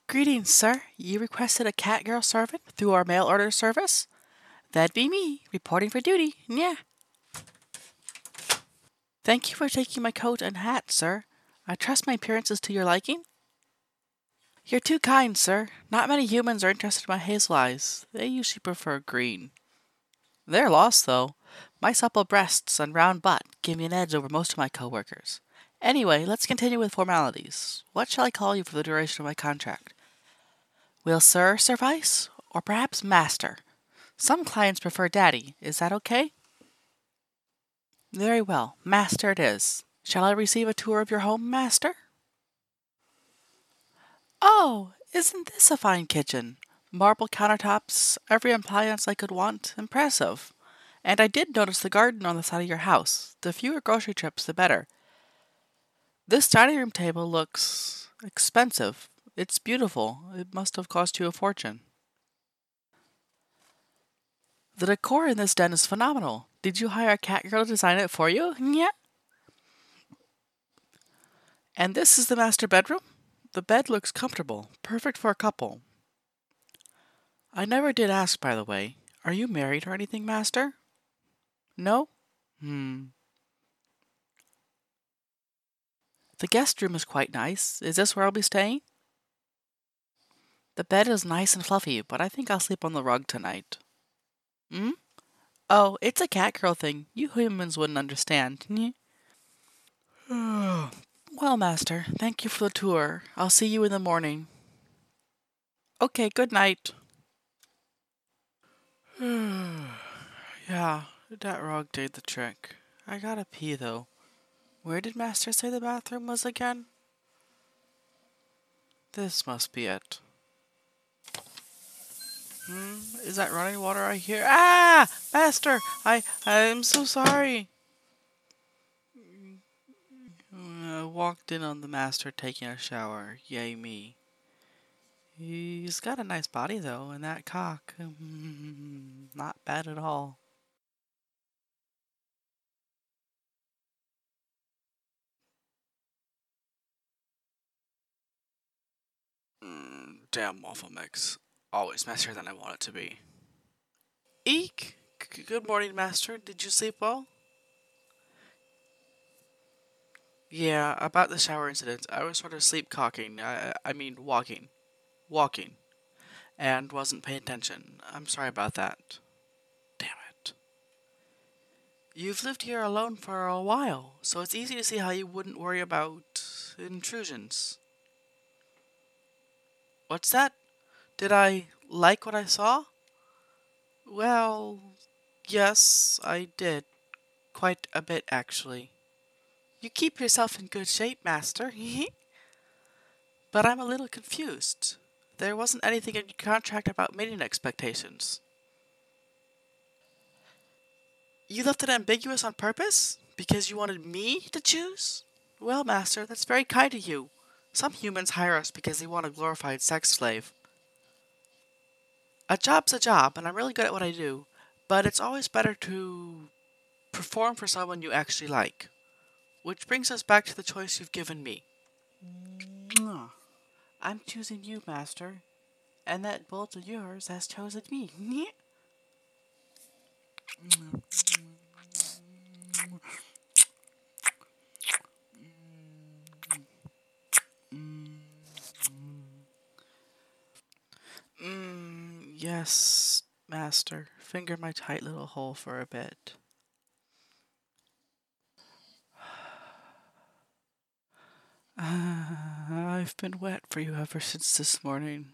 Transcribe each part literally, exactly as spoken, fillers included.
Greetings, sir. You requested a cat girl servant through our mail order service? That'd be me, reporting for duty. Yeah. Thank you for taking my coat and hat, sir. I trust my appearance is to your liking. You're too kind, sir. Not many humans are interested in my hazel eyes. They usually prefer green. They're lost, though. My supple breasts and round butt give me an edge over most of my coworkers. Anyway, let's continue with formalities. What shall I call you for the duration of my contract? Will sir suffice? Or perhaps master? Some clients prefer daddy. Is that okay? Very well. Master it is. Shall I receive a tour of your home, master? Oh, isn't this a fine kitchen? Marble countertops, every appliance I could want. Impressive. And I did notice the garden on the side of your house. The fewer grocery trips, the better. This dining room table looks expensive. It's beautiful. It must have cost you a fortune. The decor in this den is phenomenal. Did you hire a cat girl to design it for you? Yeah. And this is the master bedroom? The bed looks comfortable. Perfect for a couple. I never did ask, by the way. Are you married or anything, master? No? Hmm. The guest room is quite nice. Is this where I'll be staying? The bed is nice and fluffy, but I think I'll sleep on the rug tonight. Hmm? Oh, it's a cat girl thing. You humans wouldn't understand. Well, master, thank you for the tour. I'll see you in the morning. Okay, good night. Yeah, that rug did the trick. I gotta pee, though. Where did master say the bathroom was again? This must be it. Hmm? Is that running water I hear? Ah! Master! I, I'm so sorry. I walked in on the master taking a shower. Yay me. He's got a nice body, though, and that cock. Not bad at all. Mm, damn waffle mix. Always messier than I want it to be. Eek! C good morning, master. Did you sleep well? Yeah, about the shower incident. I was sort of sleep-cocking. I, I mean, walking. Walking. And wasn't paying attention. I'm sorry about that. Damn it. You've lived here alone for a while, so it's easy to see how you wouldn't worry about intrusions. What's that? Did I like what I saw? Well, yes, I did. Quite a bit, actually. You keep yourself in good shape, master. But I'm a little confused. There wasn't anything in your contract about mating expectations. You left it ambiguous on purpose? Because you wanted me to choose? Well, master, that's very kind of you. Some humans hire us because they want a glorified sex slave. A job's a job, and I'm really good at what I do, but it's always better to perform for someone you actually like. Which brings us back to the choice you've given me. I'm choosing you, master, and that bulge of yours has chosen me. Mm, yes, master. Finger my tight little hole for a bit. Uh, I've been wet for you ever since this morning.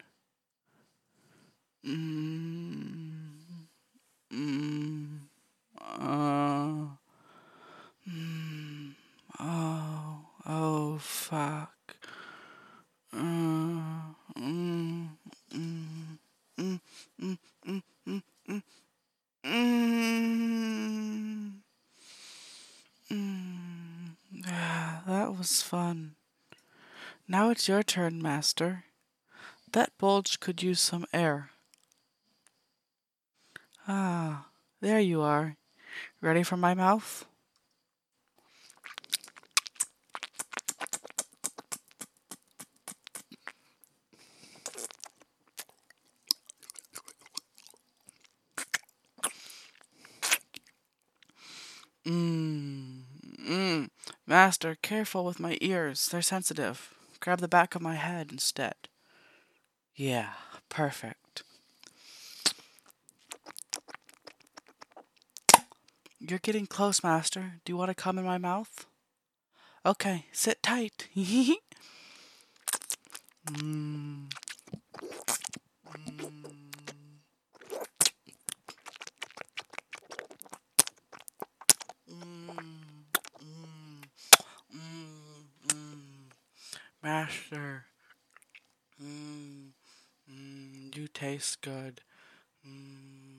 Mm, mm, uh, mm, oh, oh, fuck. Uh, mm, mm, mm, mm, mm, mm, mm, mm, mm. Ah, that was fun. Now it's your turn, master. That bulge could use some air. Ah, there you are. Ready for my mouth? Mmm. Mmm. Master, careful with my ears. They're sensitive. Grab the back of my head instead. Yeah, perfect. You're getting close, Master. Do you want to come in my mouth? Okay, sit tight. Mmm. Mmm. Mmm. Mmm. Mmm. Master. Mmm. Mmm. You taste good. Mmm.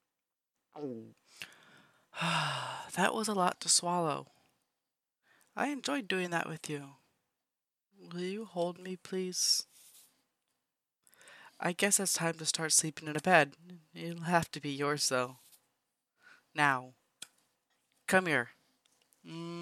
That was a lot to swallow. I enjoyed doing that with you. Will you hold me, please? I guess it's time to start sleeping in a bed. It'll have to be yours, though. Now, come here. Mm.